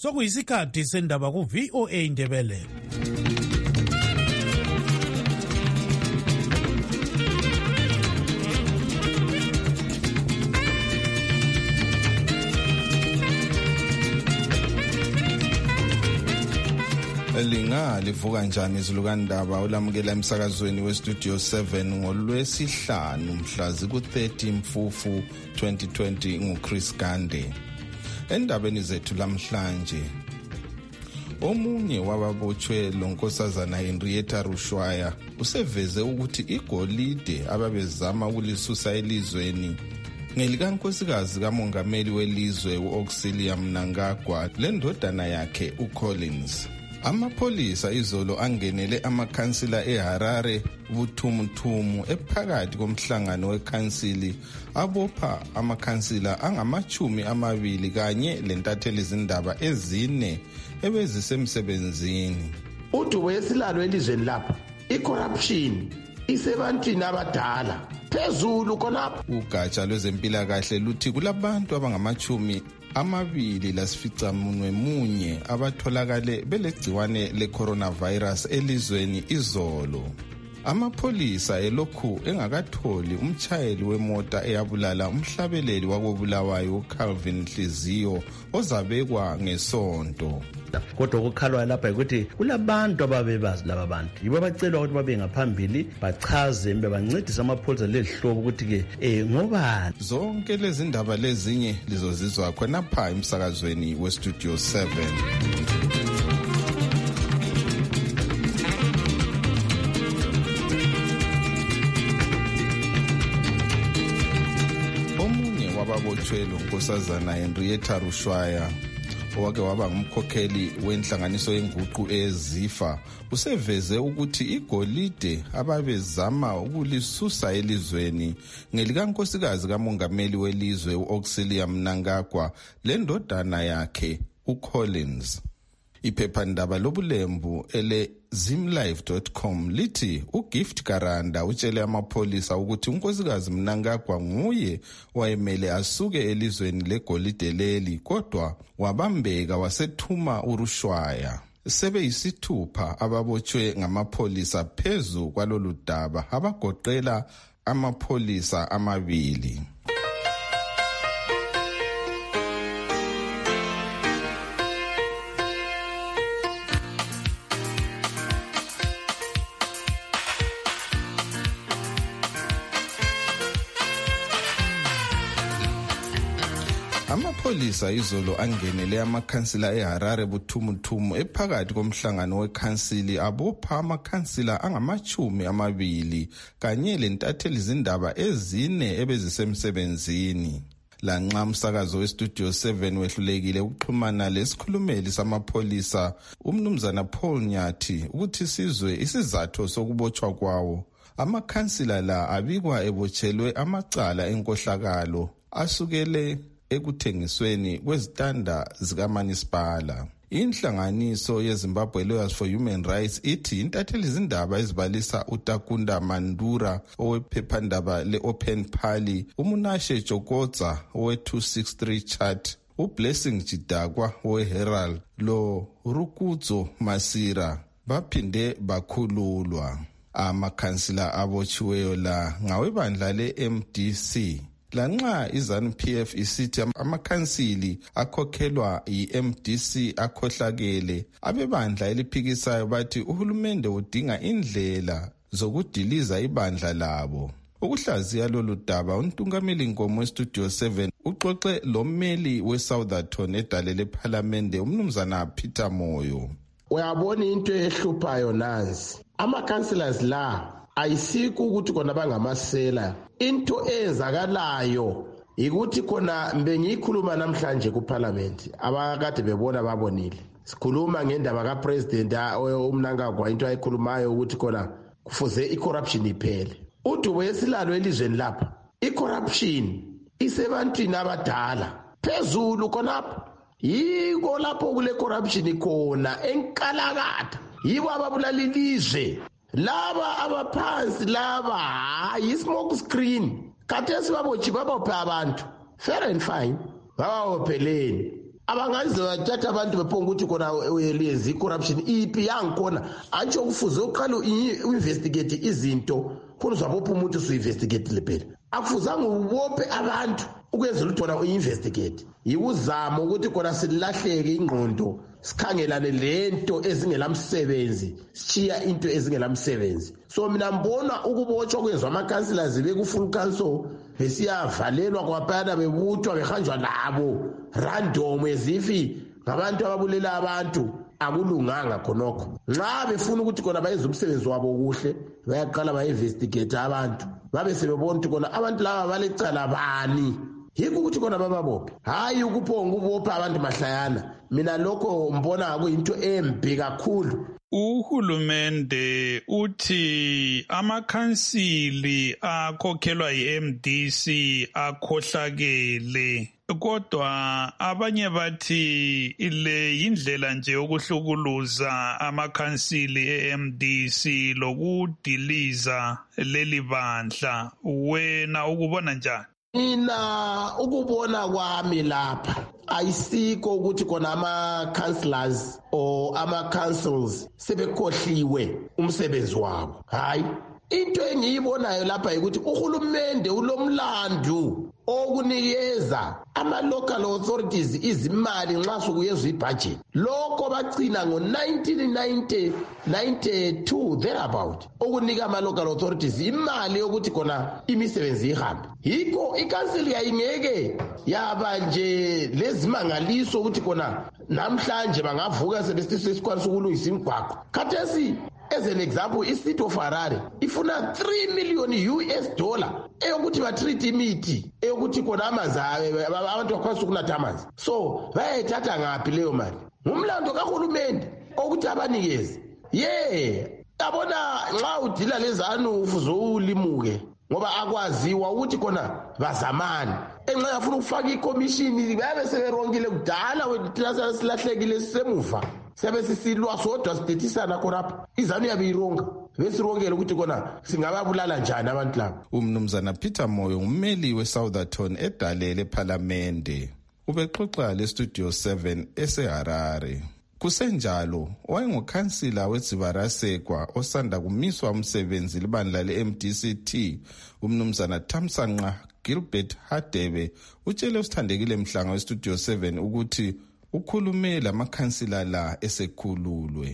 Sokuyisikhathi sendaba ku VOA Indebele. Linga livuka njani izilukandaba olamukela emsakazweni westudio 7 ngolwesihlanu mhla ziku-30 Mfufu 2020 nguChris Gande. Endabeni zethu lamhlanje, omunye wababotshwe lonkosazana Henrietta Rushwaya useveze ukuthi igolide ababezama ukulisusa elizweni ngelikankosikazi kamongameli welizwe u-Auxilia Mnangagwa lendodana yakhe uCollins. Amapolisa izolo angenele amakhansila eHarare buthumuthumu ephakathi komhlangano wekhansili abopha amakhansila angama-20 kanye lentatheli zindaba ezine ebezisemsebenzini. Udubo yesilalo elizweni lapha, i-corruption isebantwini abadala phezulu khonapha. Ugatsha lwezempilakahle luthi kulabantu abangama-285 abatholakale belegciwane le-coronavirus elizweni izolo. Amapolisa elokhu engakatholi umtshayeli wemota eyabulala umhlabeleli wakobulawayo uCalvin Hliziyo ozabekwa ngesonto. Kodwa ukukhalwa lapha ukuthi kulabantu ababebazi laba bantu yibo bacelwa ukuthi babe ngaphambili bachaze mbe bancedise amapolisa lehlobo ukuthi ke ngobani. Zonke lezi ndaba lezinye lizozizwa khonapha emsakazweni westudio 7. Wabotshwe lonkosazana Henrietta Rushwaya owake waba ngumkhokheli wenhlanganiso yenguqu ezifa useveze ukuthi igolide ababezama ukulisusa elizweni ngelikankosikazi kamongameli welizwe uAuxilia Mnangagwa lendodana yakhe uCollins. Iphephandaba lobulembu ele-zimlive.com lithi uGift Garanda utshele amapolisa ukuthi unkosikazi Mnangagwa nguye wayemele asuke elizweni legolide leli kodwa wabambeka wasethuma uRushwaya. Sebeyisithupha ababotshwe ngamapolisa phezu kwalolu daba abagoqela amapolisa 2. Amapolisa izolo angenele amakhansila eHarare buthumuthumu ephakathi komhlangano wekhansili abopha amakhansila angama-20 kanye lentatheli zindaba ezine ebezisemsebenzini. Lanxa umsakazo westudio 7 wehlulekile ukuxhumana lesikhulumeli samapolisa umnumzana Paul Nyathi ukuthi sizwe isizathu sokubotshwa kwawo, amakhansila la abikwa ebotshelwe amacala enkohlakalo asukele ekuthengisweni kwezitanda zikaManisipala. Inhlanganiso yeZimbabwe Lawyers for Human Rights ithi intatheli zindaba ezibalisa uTakunda Mandura owephephandaba le-Open Pali, uMunashe Jokoza owe-263 Chat, uBlessing Jidakwa owe-Herald lo Rukudzo Masira baphinde bakhululwa. Amakhansila abotshiweyo la ngawebandla le-MDC. Lanxa iZANU-PF isithi amakhansili akhokhelwa yi-MDC akhohlakele, abebandla eliphikisayo bathi uhulumende udinga indlela zokudiliza ibandla labo. Ukuhlaziya lolu daba untungameli Nkomo westudio 7 uxoxe lommeli weSoutherton edale lephalamende umnumzana Peter Moyo. Uyabona into ehluphayo nansi, ama-councillors la ayisiku ukuthi kona bangamasela. Into ezakalayo ikuthi khona bengikhuluma namhlanje kuParliament abakade bebona babonile. Sikhuluma ngendaba kaPresident uMnangagwa into ayikhulumayo ukuthi khona kufuze icorruption iphele. Udubo yesilalo elizweni lapha, icorruption isebantwini abadala phezulu khonapha. Yiko lapho kule corruption khona enkalakatha. Yibo ababulala ilizwe. Laba abaphansi laba yi-smoke screen. Khathesi babotshi babophe abantu. Fair and fine. Babopheleni. abangaze bathatha abantu bephonga ukuthi khona lezi corruption iphi yangikhona antsho kufuze uqala uinvestigate izinto khona uzabopha umuntu usu-investigate phela akufuzanga ubophe abantu ukwenza ukuthi khona uyi-investigate yikuzama ukuthi khona silahleke ingqondo sikhangelane lento ezingelamsebenzi sishiya into ezingelamsebenzi so mina mbona ukubotshwa kwenziwa ama-councillors beku-full council besiyavalelwa kwaphana bebuthwa behanjwa nabo random ezifi ngabantu ababulela abantu akulunganga khonokho nxa befuna ukuthi khona bayenza umsebenzi wabo kuhle bayaqala ba-investigate abantu babe sebebona ukuthi khona abantu laba balecala bani yikho ukuthi khona bababophe hayi ukuphonga ubopha abantu mahlayana mina lokho mbona kuyinto embi kakhulu. Uhulumende uthi amakhansili akhokhelwa yi-MDC akhohlakele kodwa abanye bathi le yindlela nje yokuhlukuluza amakhansili e-MDC lokudiliza leli bandla wena ukubona njani? Mina ukubona kwami lapha ayisikho ukuthi khona ama-councillors or ama-councils sebekhohliwe umsebenzi wabo hayi into engiyibonayo lapha ukuthi uhulumende ulomlandu okunikeza ama-local authorities izimali nxa sokuyezwa ibudget lokho bagcina ngo-1992 thereabout okunika ama-local authorities imali yokuthi khona imisebenzi ihambe yikho ikansili yayingeke yaba nje lezimangaliso ukuthi khona namhlanje bangavuka sebesikwanisa ukulungisa imigwaqo khathesi as an example i-city of Harare ifuna $3 million eyokuthi batreat imithi eyokuthi khona amanzi abantu bakwanisa ukunatha amanzi so bayayithatha ngaphi leyo mali ngumlando kahulumende okuthi abanikeze yabona nxa udila lezanu ufuze ulimuke ngoba akwaziwa ukuthi khona bazamani enxa yafuna ukufaka ikomishini babe seberongile kudala thina silahlekile sisemuva siyabe sisilwa sodwa sidethisana khonapha izanu yabe ironga besirongele ukuthi khona singababulala njani abantu labo. Umnumzana Peter Moyo ngummeli we-Southerton edalele ephalamende ubexoxa le-Studio 7 eseHarare. Kusenjalo wayengukhansila weZibarasekwa osanda kumiswa umsebenzi libandla le-MDCT umnumzana Thamsanqa Gilbert Hadebe utshele usithandekile Mhlanga we-Studio 7 ukuthi ukhulume lamakhansila la esekhululwe.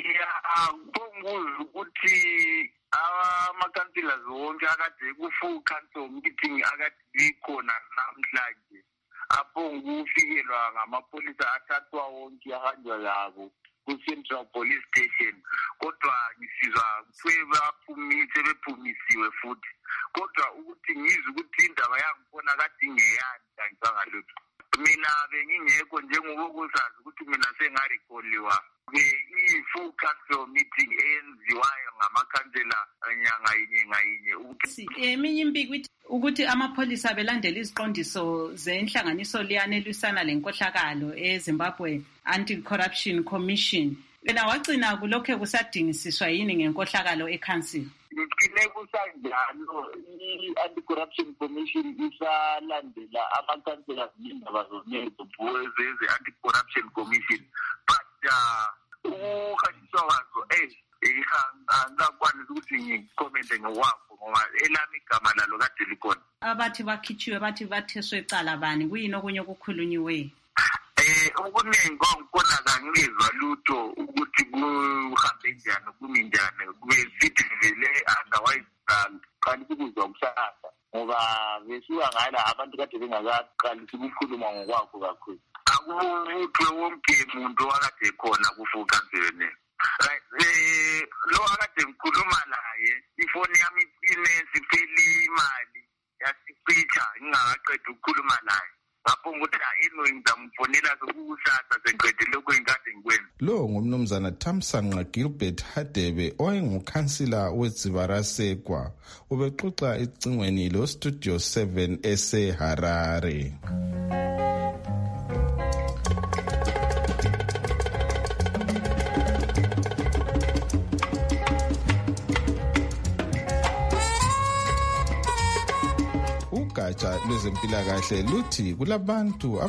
Ukuthi ama-councillors wonke akade ku-full council meeting akade khona namhlanje aphongufikelwa ngamapholisa athathwa wonke ahanjwa labo ku-Central Police Station kodwa ngisizwa sebephumisiwe futhi kodwa ukuthi ngizwe ukuthi indaba yangikhona kade ingeyani kangizanga lutho mina bengingekho njengokusazi ukuthi mina sengarekholiwa i-full council meeting eyenziwayo ngamakhansela nyanga yinye ngayinye eminye impiko ukuthi amapholisa belandela iziqondiso zenhlanganiso liyane elisana lenkohlakalo eZimbabwe Anti-Corruption Commission wena wagcina kulokho kusadingisiswa yini ngenkohlakalo ekhansila? Ngicine kusanjalo i-Anti-Corruption Commission isalandela amakhansela indaba zonezo ze-Anti-Corruption Commission but ukuhanjiswa kwazo angakwanisa ukuthi ngikomente ngokwakho ngoba elami igama lalo kade likhona. Abathi bakhitshiwe bathi batheswe ecala bani kuyini okunye okukhulunyiweyo? Okuningi kongikhona kangizwa lutho ukuthi kuhambe njani kumi njani sithi vele otherwise kanti kuzwa kusasa ngoba besuka ngala abantu kade bengakaqalisi ukukhuluma ngokwakho kakhulu akubuthwe wonke muntu wakade khona kufukanzene right lo akade ngikhuluma naye ifoni yami inesiphelile imali yasificha ngingakaqeda ukukhuluma naye ngapho ukuthi ngizamfonela sokusasa sengiqedile lokho engikade ngikwenza. Lo ngumnumzana Thamsanqa Gilbert Hadebe owayengukhansila weZibarasekwa ubexoxa ecingweni lo-Studio 7 eseHarare. ugatsha lwezempilakahle luthi kulabantu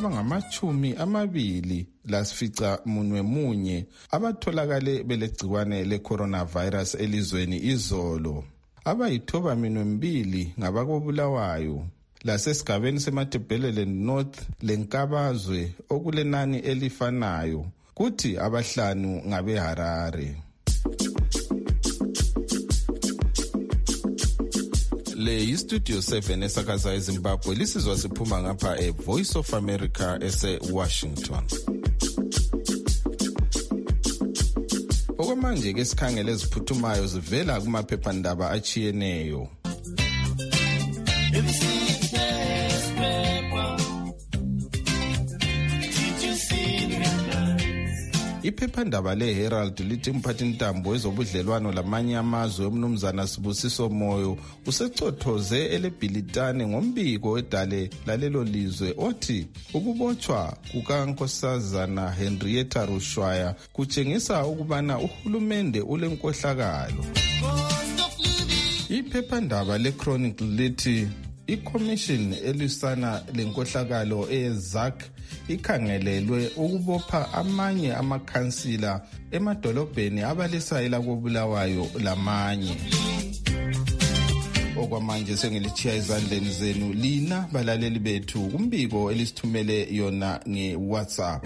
abangama-28 abatholakale belegcikwane le-coronavirus elizweni izolo. Abayi-2 ngabakobulawayo lasesigabeni seMatabeleland North leNkabazwe okulenani elifanayo, kuthi 5 ngabeHarare. Le yiStudio 7 esakaza eZimbabwe, lisizwa siphuma ngapha eVoice of America ese-Washington. Okwamanje ke sikhangele eziphuthumayo zivela kumaphephandaba achiyeneyo. Iphephandaba leHerald lithi umphathintambo wezobudlelwano lamanye amazwe umnumzana Sibusiso Moyo usecothoze eleBhilitane ngombiko wedale lalelo lizwe othi ukubotshwa kukaNkosazana Henrietta Rushwaya kutshengisa ukubana uhulumende ulenkohlakalo. Iphephandaba leChronicle lithi iCommission elisana lenkohlakalo eZAC ikhangelelwe ukubopha amanye amakhansila emadolobheni abalisayela kobulawayo lamanye. Okwamanje sengilichiya izandleni zenu lina balaleli bethu kumbiko elisithumele yona ngeWhatsApp.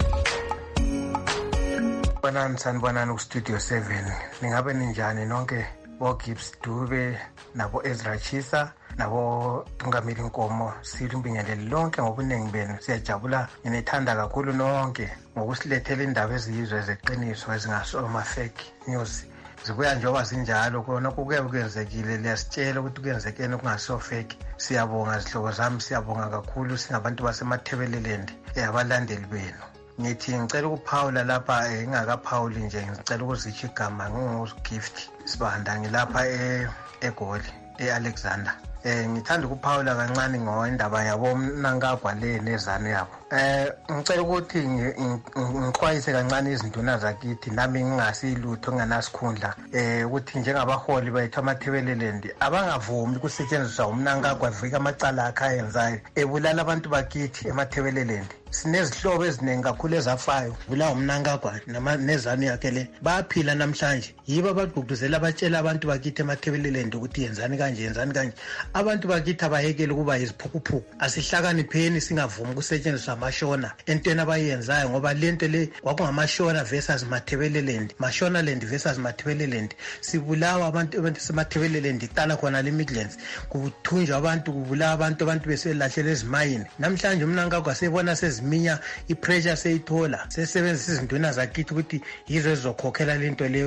Sanibonani kuStudio 7. Ningabe ninjani nonke boGibbs Dube nabo Ezra Chisa nabo Tungamili Nkomo, silumbingelele lonke ngobunengi benu. Siyajabula nginethanda kakhulu nonke ngokusilethela indaba eziyizwe zeqiniso ezingasoma fake news. Zibuya njengoba zinjalo kona kuke kwenzekile, liyasitshela ukuthi kwenzekene kungaso fake. Siyabonga zihlobo zami, siyabonga kakhulu singabantu baseMatabeleland abalandeli benu. Ngithi ngicela ukuphawula lapha ngingakaphawuli nje, ngicela ukuzitsha igama nginguGift Sibanda ngilapha eGoli eAlexander. Ngithanda ukuphawula kancane ngoindaba yabo Mnangagwa le nezane yabo. Ngicela ukuthi ngixwayise kancane izinduna zakithi nami ngingasilutho nginganasikhundla ukuthi njengabaholi bethu amaThebeleland abangavumi ukusetshenziswa uMnangagwa vika amacala akhe ayenzayo ebulala abantu bakithi emaThebeleland. Sinezihlobo eziningi kakhulu ezafayo bulawa uMnangagwa nezane yakhe le baphila namhlanje. Yibo abagqugquzela abatshela abantu bakithi emaThebeleland ukuthi yenzani kanje. Abantu bakithi abayekele ukuba yiziphukuphuku. Asihlakanipheni singavumi ukusetshenziswa amashona entweni abayenzayo, ngoba lento le kwakungamashona versus Matabeleland, Mashonaland versus Matabeleland. Sibulawa abantu beseMatabeleland iqala khona le Midlands, kuthunjwa abantu, kubulawa abantu beselahlela ezimayini. Namhlanje uMnangagwa sebona seziminya ipressure seyithola, sesebenzisa izinduna zakithi ukuthi yizo ezizokhokhela lento le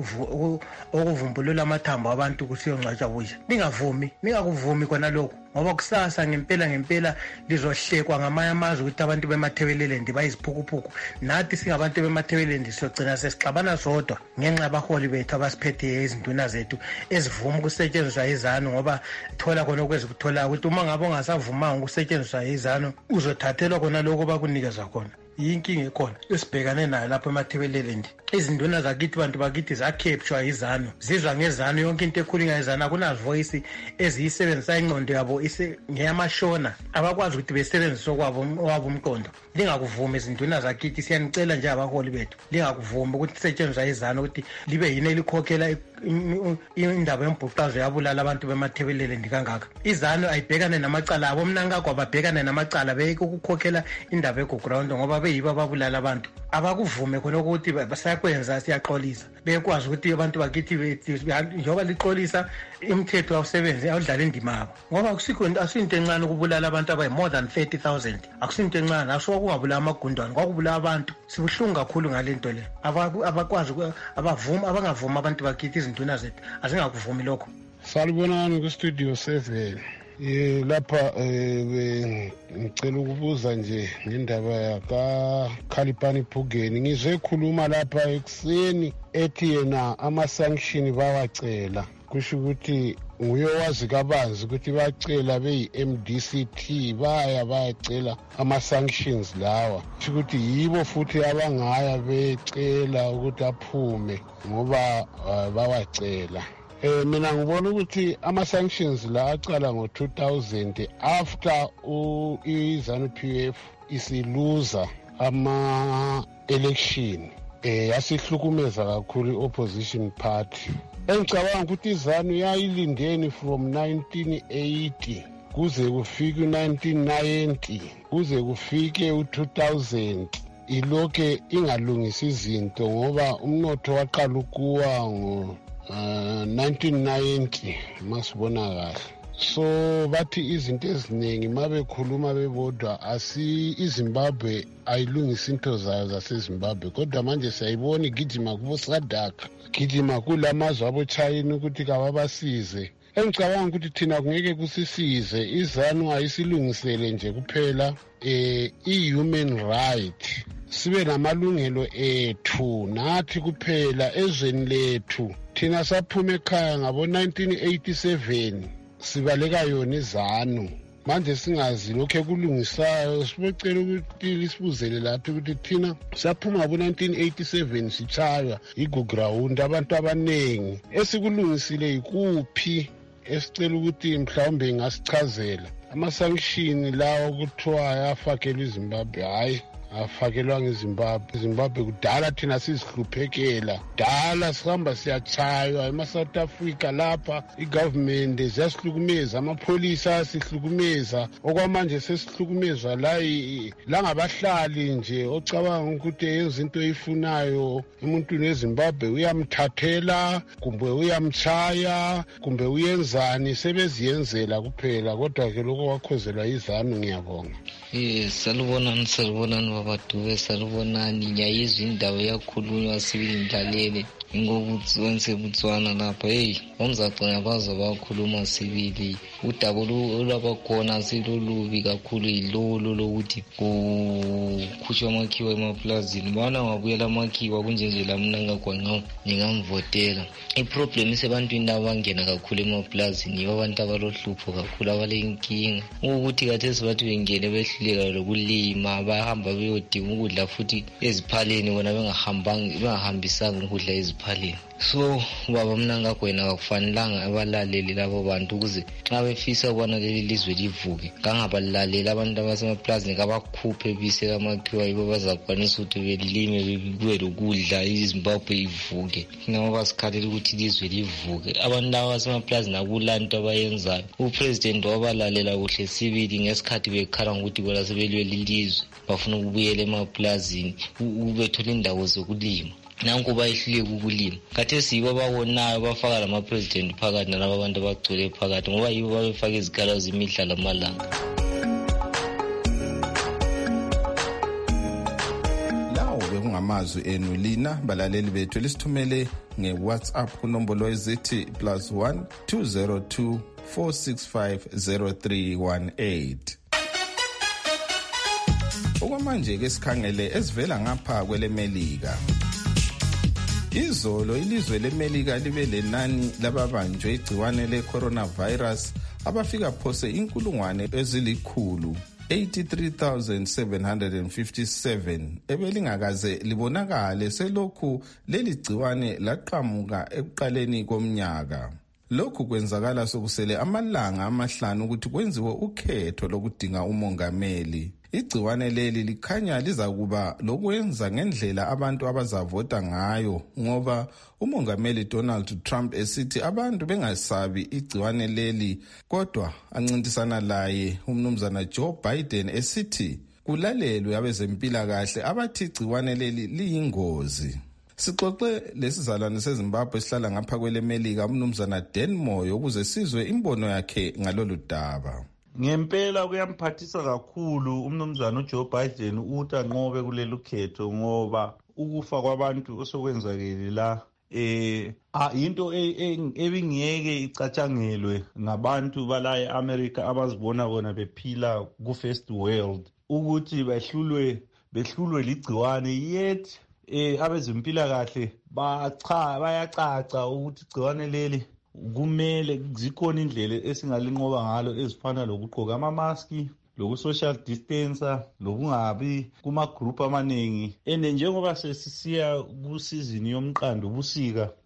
okuvumbulula amathambo abantu kusiyongcwatshwa busha. Ningakuvumi kona lokho, ngoba kusasa ngempela lizohlekwa ngamanye amazwe ukuthi abantu beMatabeleland bayiziphukuphuku. Nathi singabantu beMatabeleland siyogcina sesixabana sodwa ngenxa yabaholi bethu abasiphethe izinduna zethu ezivuma ukusetshenziswa izanu, ngoba thola khona okwezikuthola ukuthi uma ngabe ungasavumanga ukusetshenziswa izanu uzothathelwa khona lokho bakunikeza khona. Yinkinga ekhona esibhekane nayo lapha eMatabeleland. Izinduna zakithi, bantu bakithi zakhepshwa izanu, zizwa ngezanu, yonke into ekhulunywa izanu, akuna voice eziyisebenzisa ingqondo yabo ngeyamashona, abakwazi ukuthi besebenzise wabo umqondo. Lingakuvumi izinduna zakithi, siyanicela nje abaholi bethu, lingakuvumi ukuthi setshenziswa izanu ukuthi libe yini elikhokhela indaba yembhuqazo yabulala abantu beMatabeleland kangaka. Izanu ayibhekane namacala abo, Mnangagwa babhekane namacala beyike ukukhokhela indaba eGoground ngoba beyiba babulala abantu. Abakuvume khona ukuthi basayakwenza, siyaxolisa. Bekwazi ukuthi abantu bakithi njengoba lixolisa imithetho awusebenzi awudlala indima yabo, ngoba asinto encane ukubulala abantu abayi more than 30,000. Akusinto encane, asokungabulala amagundwane, kwakubulala abantu. Sibuhlungu kakhulu ngalento le. Abakwazi abangavuma abantu bakithi izinduna zethu azingakuvumi lokho. Salibonani kuStudio 7. Lapha ngicela ukubuza nje ngendaba yakaKhalipani Phugeni. Ngizwe khuluma lapha ekuseni ethi yena ama-sanction bawacela, kusho ukuthi nguye wazi kabanzi ukuthi bacela beyi-MDCT bayacela ama-sanctions lawa, kusho ukuthi yibo futhi abangaya becela ukuthi aphume ngoba bawacela. Mina ngibona ukuthi ama-sanctions la aqala ngo-2000 after i-ZANU-PF isiluza ama-election yasihlukumeza kakhulu i-opposition party. Engicabanga ukuthi iZANU yayilindeni from 1980 kuze kufike u-1990 kuze kufike u-2000 ilokhe ingalungisi izinto ngoba umnotho waqala ukuwa ngo-1990 masibona kahle. So bathi izinto eziningi mabekhuluma bebodwa iZimbabwe ayilungisi into zayo zaseZimbabwe kodwa manje siyayibona igijima kubo SADC gijima kulamazwe abo-China ukuthi kababasize. Engicabanga ukuthi thina kungeke kusisize iZANU ayisilungisele nje kuphela i-human right sibe namalungelo ethu nathi kuphela ezweni lethu. Thina saphuma ekhaya ngabo-1987 sibaleka yona iZANU manje singazi lokho kulungisayo. Sibecela ukuthi sibuzele lapho ukuthi thina saphuma ngabo-1987 sichaywa iguground abantu abaningi esikulungisile ikuphi esicela ukuthi mhlawumbe ngasichazela. Ama-sanction lawo kuthiwa ayafakelwa iZimbabwe hayi afakelwanga iZimbabwe kudala thina sizihluphekela dala sihamba siyachaywa ema-South Africa lapha i-government ziyasihlukumeza amapholisa asihlukumeza okwamanje sesihlukumezwa la ngabahlali nje ocabanga ukuthi yenza into eyifunayo emuntwini weZimbabwe uyamthathela kumbe uyamchaya kumbe uyenzani sebeziyenzela kuphela kodwa-ke lokho kwakhozelwa iZANU ngiyabonga. Salubonani babadube salubonani ngiyayizwa indaba yakhulunywa sibili ngidlalele ngokuseBotswana lapha omzagcina bazo bakhuluma sibili udaba olwabakhona silolubi kakhulu yilolo lokuthi kukhutshwa amakhiwa emaplazini bana ngabuyela amakhiwa kunjenje la mina ngagwanqa ningamvotela. Iproblem isebantwini abangena kakhulu emaplazini yibo abantu abalohlupho kakhulu abalenkinga ukuthi khathesi bathi bengene behluleka lokulima bahamba beyodinga ukudla futhi eziphaleni bona bengahambisanga ukudla eziphaleni. So baba mina ngagwena akufanelanga abalaleli labo bantu ukuze xa befisa ukubona leli lizwe livuke kangabalaleli abantu abasemaplazini kabakhuphe bise kamakhiwa yibo bazakwanisa ukuthi belime bebuye lokudla iZimbabwe ivuke. Nabo basikhalela ukuthi ilizwe livuke abantu abasemaplazini akulanto abayenzayo. Upresident wabalalela kuhle sibili ngesikhathi bekhala ukuthi bona sebelwela ilizwe bafuna ukubuyela emaplazini ubethola indawo zokulima nanku bayihluleka ukulima. Khathesi yibo babonayo bafaka lama-president phakathi nalabo abantu abagcwele phakathi ngoba yibo babefaka izikhalazo imihla lamalanga. Lawo bekungamazwi enu lina balaleli bethu lisithumele nge-WhatsApp kunombolo ezithi +1 202 465 0318. Okwamanje ke sikhangele esivela ngapha kwelemelika. Izolo ilizwe leMelika libe lenani lababanjwe igciwane le-coronavirus abafika phose 183,757 ebelingakaze libonakale selokhu leli gciwane laqhamuka ekuqaleni komnyaka. Lokhu kwenzakala sokusele amalanga amahlanu ukuthi kwenziwe ukhetho lokudinga umongameli. Igciwane leli likhanya lizakuba lokwenza ngendlela abantu abazavota ngayo ngoba umongameli Donald Trump esithi abantu bengasabi igciwane leli kodwa ancintisana laye umnumzana Joe Biden esithi kulalelwe abezempilakahle abathi igciwane leli liyingozi. Sixoxe lesizalwane seZimbabwe sihlala ngapha kwelemelika umnumzana Dan Moyo ukuze sizwe imbono yakhe ngalolu daba. Ngempela kuyamphathisa kakhulu umnumzana uJoe Biden ukuthi anqobe kuleli khetho ngoba ukufa kwabantu osokwenzakele la into ebingeke icatshangelwe ngabantu bala eAmerica abazibona bona bephila ku first world ukuthi behlulwe ligciwane yet abezempilakahle bayacaca ukuthi igciwane leli kumele zikhona indlela esingalinqoba ngalo ezifana lokugqoka ama-maski loku-social distancer lokungabi kuma-group amaningi. And njengoba sesisiya kusizini yomqando ubusika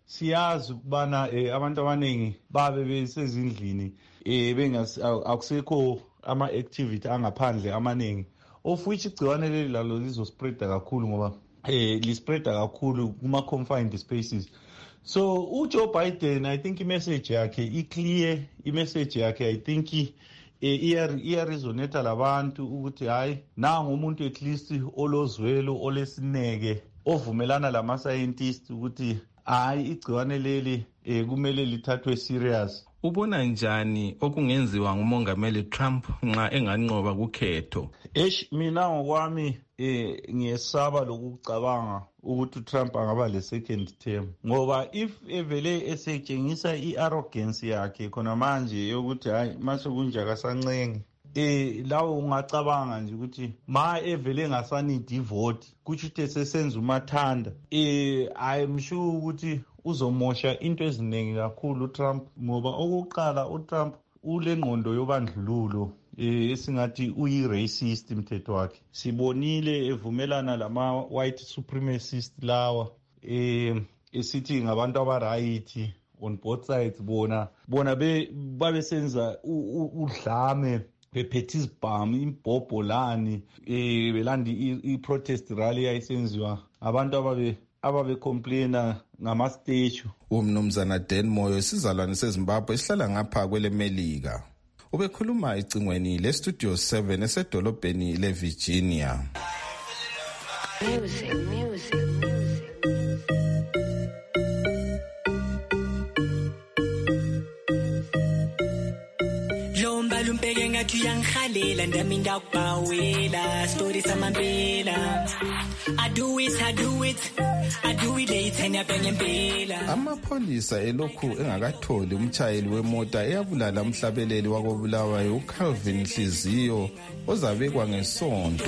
siyazi ukubana abantu abaningi babe besezindlini akusekho ama-activity angaphandle amaningi, of which igciwane leli lalo lizospreada kakhulu ngoba lispreada kakhulu kuma-confined spaces. So uJoe Biden, I think imessage yakhe i-clear, imessage yakhe I think iyaresonata labantu ukuthi hayi nangu umuntu at least olozwelo olesineke ovumelana lama-scientist ukuthi hayi igciwane leli kumele lithathwe serious. Ubona njani okungenziwa ngumongameli Trump nxa enganqoba kukhetho? Mina ngokwami ngiyesaba lokucabanga ukuthi uTrump angaba le-second term, ngoba if evele esetshengisa i-arrogance yakhe khona manje yokuthi hayi masekunje akasancenge, lawo ungacabanga nje ukuthi ma evele engasanidi ivoti kutsho ukuthi esesenza umathanda. I'm sure ukuthi uzomosha into eziningi kakhulu uTrump, ngoba okokuqala uTrump ule ngqondo yobandlululo esingathi uyi-racist mthetho wakhe. Sibonile evumelana lama-white supremacist lawa esithi ngabantu abarayithi on both sides, bona babesenza udlame bephethe izibhamu imbhobho lani belanda i-protest rally yayisenziwa abantu ababecomplaina ngama-statue. Umnumzana Dan Moyo, isizalwane seZimbabwe esihlala ngapha kwelemelika, ubekhuluma ecingweni leStudio 7 esedolobheni leVirginia. Music. Lumpeke ngathi uyangikhalela ndami ndakubawela story samampela I do it late ngempela. Amapholisa elokhu engakatholi umtshayeli wemota eyabulala umhlabeleli wakobulawayo uCalvin Hliziyo ozabekwa ngesonto.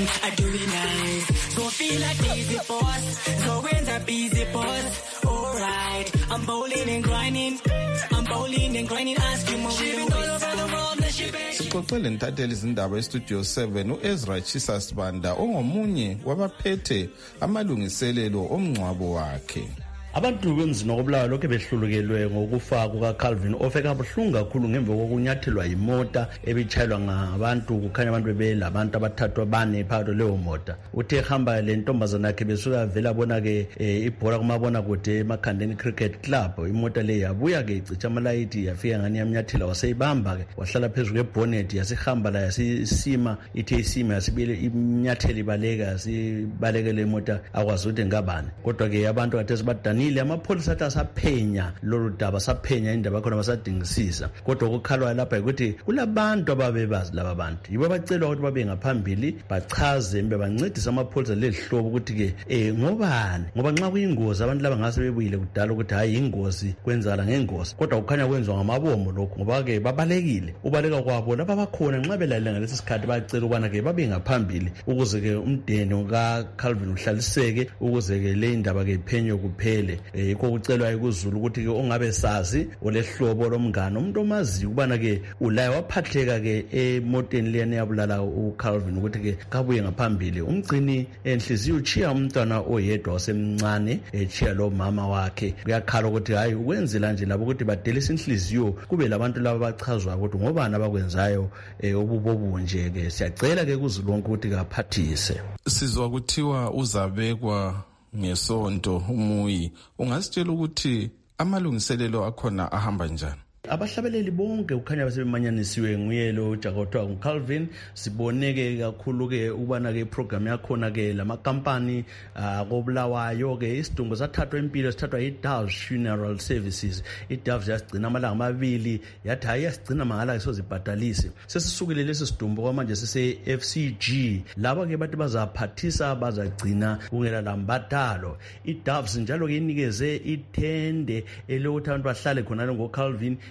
So feel like busy boss, so wenza busy boss. Alright, I'm bowling and grinding, ask you more. Sixoxele ntatheli izindaba eStudio 7 uEzra Chisa Sibanda ongomunye wabaphethe amalungiselelo omngcwabo wakhe. Abantu kwenzini okubulawa lokho behlulukelwe ngokufa kukaCalvin ofeka buhlungu kakhulu ngemva kokunyathelwa yimota ebitshayelwa ngabantu, kukhanya abantu bebelabantu abathathu abane phakathi leyo mota. Uthe hamba le ntombazana yakhe besuka vela bona ke ibhola kumabona kude eMakhandeni Cricket Club. Imota le yabuya ke icicha amalayithi yafika ngani yamnyathela waseyibamba ke wahlala phezulu kwebonnet yasihamba la yasisima, ithe isima yasibile imnyathela ibaleka yasibalekele imota akwazi ukuthi ngabani. Kodwa ke abantu kade sibadani amapholisa athi asaphenya lolu daba, saphenya indaba khona basadingisisa. Kodwa okukhalwa lapha ukuthi kulabantu ababebazi laba bantu yibo bacelwa ukuthi babe ngaphambili bachaze mbe bancedisa amapholisa lehlobo ukuthi ke ngobani, ngoba nxa kuyingozi abantu laba ngase bebuyile kudala ukuthi hayi ingozi kwenzala ngengozi, kodwa kukhanya kwenziwa ngamabomo lokho ngoba ke babalekile. Ubaleka kwabo laba bakhona nxa belalela ngalesi sikhathi bacela ukubana ke babe ngaphambili ukuze ke umdeni kaCalvin uhlaliseke, ukuze ke le indaba ke iphenywe kuphele. Yikho kucelwa ekuzulu ukuthi ke ongabe sazi olehlobo lomngane umuntu omaziyo ukubana ke ulaye waphatheka ke emoteni leyana yabulala uCalvin ukuthi ke kabuye ngaphambili. Umgcini enhliziyo uchiya umntwana oyedwa osemncane, echiya lo mama wakhe. Kuyakhala ukuthi hayi ukwenzela nje labo ukuthi badelisa inhliziyo kube labantu laba bachazwa ukuthi ngobani abakwenzayo obubobunje ke. Siyacela ke kuzulu lonke ukuthi kaphathise. Sizwa kuthiwa uzabekwa ngesonto umuyi, ungasitshela ukuthi amalungiselelo akhona ahamba njani? Abahlabeleli bonke ukhanya basebemanyanisiwe nguye lo Jakotwa uCalvin. Siboneke kakhulu ke ubana ke program yakhona ke lamakampani kobulawayo ke isidungo sathathwa impilo sithathwa iDoves Funeral Services. iDoves yasigcina amalanga 2 yathi hayi yasigcina mangala ke sozibhadalise. Sesisukile lesi sidumbu kwamanje sise FCG laba ke bathi bazaphathisa bazagcina kungela lambadalo. iDoves njalo ke inikeze ithende elokuthi abantu bahlale khona ngoCalvin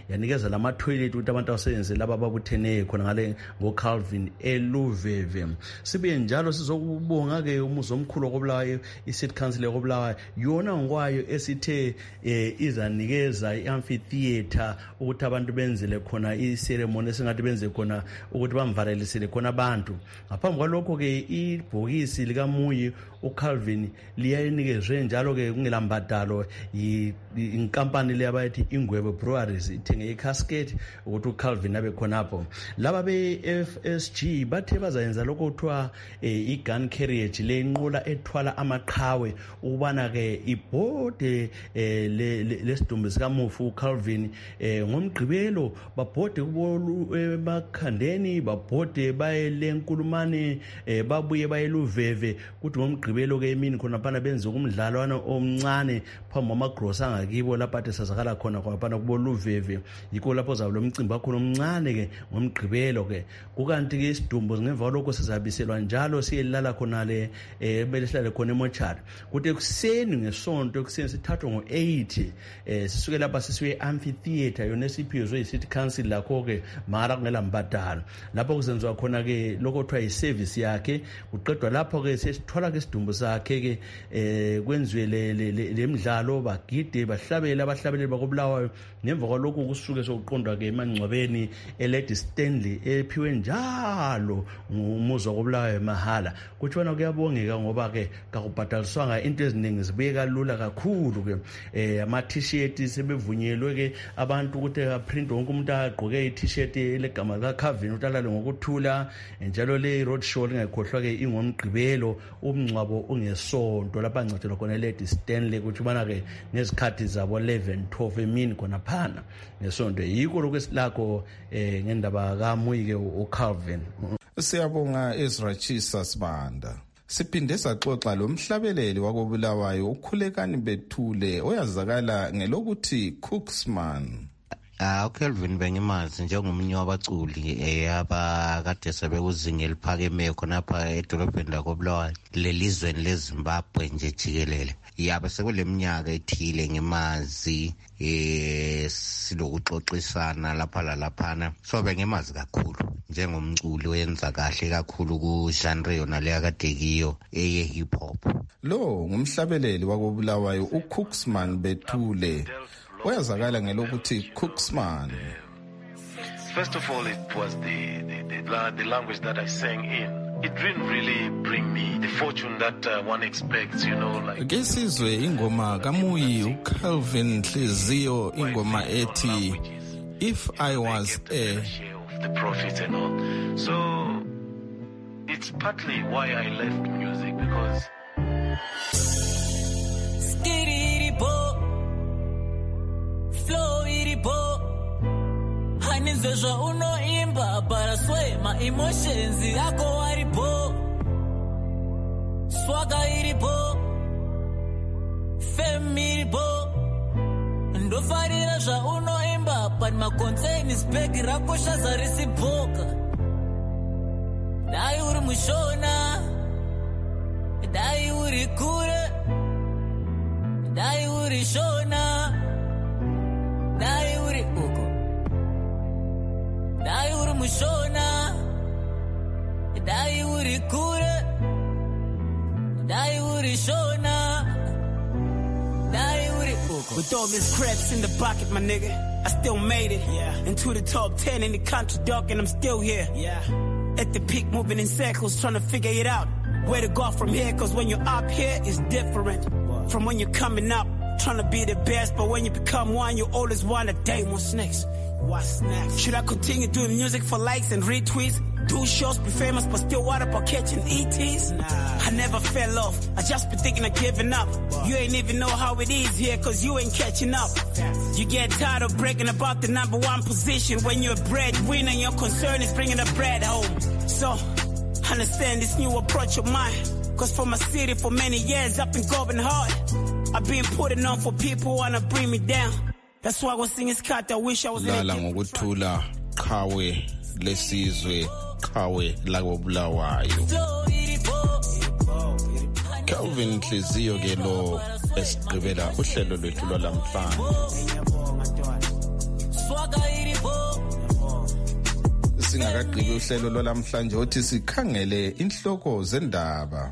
yanikeza lama-toilet ukuthi abantu abasebenze laba ababutheneyo khona ngale ngoCalvin eLuveve. Sibuye njalo sizokubonga-ke umuzi omkhulu wokobulawayo i-City Council yokobulawayo yona ngokwayo esithe izanikeza i-amphitheater ukuthi abantu benzele khona i-ceremony esingathi benze khona ukuthi bamvalelisele khona abantu. Ngaphambi kwalokho-ke ibhokisi likaMuyi uCalvin liyanikezwe njalo-ke kungelambadalo inkampani le abayithi Ingwebe Breweries ithenge i-casket ukuthi uCalvin abe khonapho. Laba be-FSG bathe bazayenza lokho kuthiwa i-gun carriage le nqola ethwala amaqhawe ukubana-ke ibhode lesidumbu sikamufi uCalvin ngomgqibelo babhode emakhandeni babhode baye leNkulumane babuye baye eLuveve ukuthi ngomgqibelo-ke emini khonaphana benze umdlalwana omncane phambi kwamagrosa angakibo lapho ade sazakala khona khonaphana kubo Luveve. Yikho lapho zabe lo mcimbi wakhona omncane-ke ngomgqibelo-ke. Kukanti-ke isidumbu ngemva kwalokho sizabiselwa njalo siyelala khonale belihlale khona emochari kuthi ekuseni ngesonto ekuseni sithathwa ngo-8 sisuke lapha sisuke e-amphitheater yona esiphizwe yi-City Council lakho-ke mara kungela mbadalo lapho kuzenziwa khona-ke lokho kuthiwa yi-service yakhe. Kuqedwa lapho-ke sesithola-ke isidumbu sakhe-ke kwenziwe le midlalo bagide bahlabele abahlabeleli bakobulawayo. Ngemva kwalokho kusuke sokuqondwa-ke emangcwabeni eLady Stanley ephiwe njalo ngumuzi wakobulawayo mahala. Kuthiwana kuyabongeka ngoba-ke kakubhadaliswanga into eziningi zibuye kalula kakhulu-ke. Ama-t-shirt sebevunyelwe-ke abantu ukuthi aprint wonke umuntu agqoke i-t-shirt elegama likaCalvin ukuthi alale ngokuthula njalo le road show lingayikhohlwa-ke ingomgqibelo umngcwabo ungesonto lapho angcwatshelwa khona eLady Stanley kuthi ubana-ke ngezikhathi zabo 11-12 emini khona phana ngesonto. Yikho lokhu esilakho ngendaba kaMuyi-ke uCalvin. Siyabonga Ezra Chisa Sibanda. Siphinde saxoxa lo mhlabeleli wakobulawayo uKhulekani Bethule oyazakala ngelokuthi Cooksman. uCalvin bengimazi njengomunye wabaculi abakade sebekuzinga eliphakemeyo khonapha edolobheni lakobulawayo lelizweni leZimbabwe nje jikelele. Yabe sekuleminyaka ethile ngimazi silokuxoxisana lapha lalaphana. So bengimazi kakhulu njengomculi oyenza kahle kakhulu ku genre yona le akadekiyo eye hip hop. Lo ngumhlabeleli wakobulawayo uCooksman Bethule oyazakala ngelokuthi Cooksman. First of all, it was the language that I sang in. It didn't really bring me the fortune that one expects, you know, like. Kesizwe ingoma kaMuyi uCalvin Hliziyo ingoma ethi If I Was a the prophet and all. So it's partly why I left music because flow iripo hanizezwa unoimba baraswe ma emotions yako aripo swaga iripo femiripo ndofarira zva unoimba but ma contains bag rako shazarisipoka dai uri mushona dai uri kure dai uri shona dai uri uko dai uri mushona dai uri kure dai uri shona dai uri uko. With all this crabs in the pocket, my nigga, I still made it into the top 10 in the country, dog, and I'm still here. At the peak, moving in circles, trying to figure it out. Where to go from here, cause when you're up here, it's different from when you're coming up. Trying to be the best, but when you become one, you always want a day. What's next? What's next? Should I continue doing music for likes and retweets? Do shows, be famous, but still worry about catching ETs? Nah. I never fell off. I just been thinking of giving up. You ain't even know how it is here, cause you ain't catching up. You get tired of bragging about the #1 position when you're a breadwinner and your concern is bringing the bread home. So, understand this new approach of mine. Cause for my city for many years, I've been going hard. I've been putting on for people who wanna bring me down. That's why I was singing Scott. I wish I was Lala ngokuthula Qhawe lesizwe Qhawe lakobulawayo. Calvin Hliziyo ke lo esigqibela uhlelo lwethu lwalamhlanje. singakagqibi uhlelo lwalamhlanje othi sikhangele inhloko zendaba.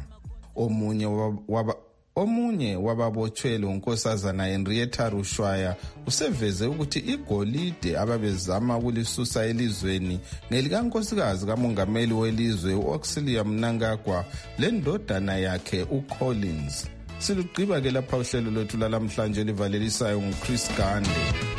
Omunye wababotshwele unkosazana Henrietta Rushwaya useveze ukuthi igolide ababezama ukulisusa elizweni ngelikankosikazi kamongameli welizwe uAuxilia Mnangagwa lendodana yakhe uCollins. Silugqiba ke lapha uhlelo lwethu lalamhlanje livalelisayo nguChris Gande.